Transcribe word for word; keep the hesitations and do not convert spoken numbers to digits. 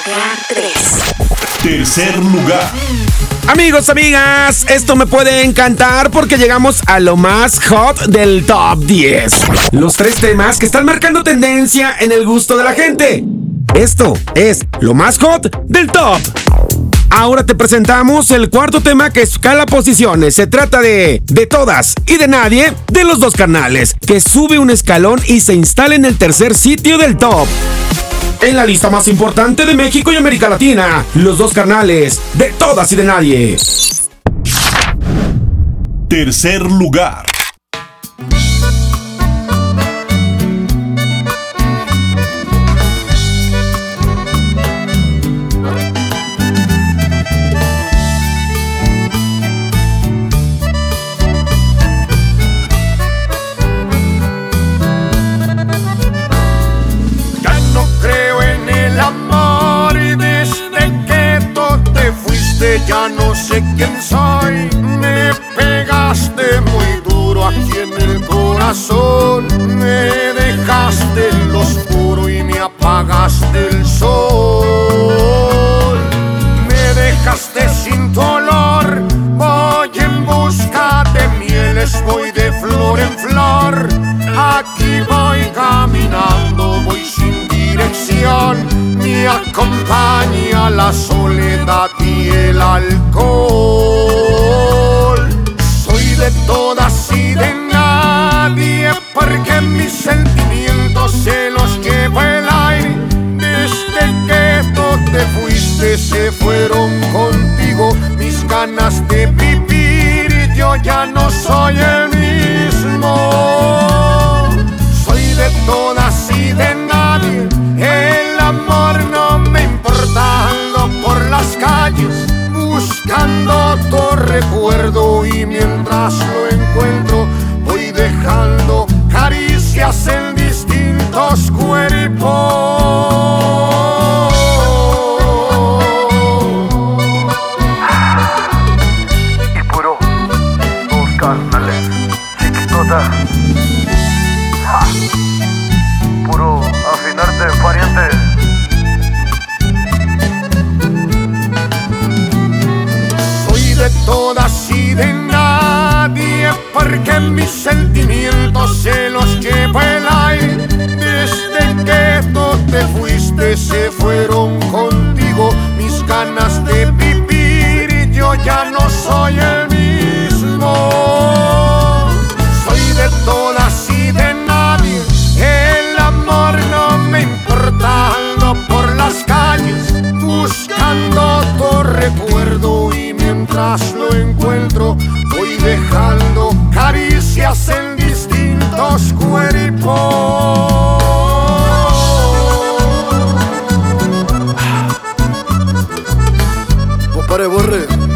tres. Tercer lugar. Amigos, amigas, esto me puede encantar porque llegamos a lo más hot del top diez. Los tres temas que están marcando tendencia en el gusto de la gente. Esto es lo más hot del top. Ahora te presentamos el cuarto tema que escala posiciones. Se trata de De Todas y de Nadie, de Los Dos Carnales, que sube un escalón y se instala en el tercer sitio del top. En la lista más importante de México y América Latina, Los Dos Carnales, De Todas y de Nadie. Tercer lugar. Ya no sé quién soy, me pegaste muy duro aquí en el corazón. Me dejaste en lo oscuro y me apagaste el sol. Me dejaste sin tu olor, voy en busca de mieles, voy de flor en flor. Aquí voy caminando, voy sin dirección. Me acompaña la soledad y el alcohol. Soy de todas y de nadie, porque mis sentimientos se los lleva el aire. Desde que tú te fuiste se fueron contigo mis ganas de vivir. Yo ya no soy el mismo. Soy de todas y de nadie. El amor no me importa, ando por las calles buscando tu recuerdo y mientras lo encuentro voy dejando caricias en distintos cuerpos. Y puro, dos carnales, chiquitota. Ja. Puro afinarte, pariente. De todas y de nadie, porque mis sentimientos se los lleva el aire. Desde que tú te fuiste se fueron contigo mis ganas de vivir. Yo ya no soy el mismo. Soy de todas y de nadie. El amor no me importa, ando por las calles buscando tu recuerdo y mientras lo encuentro voy dejando caricias en distintos cuerpos. Compadre Borre,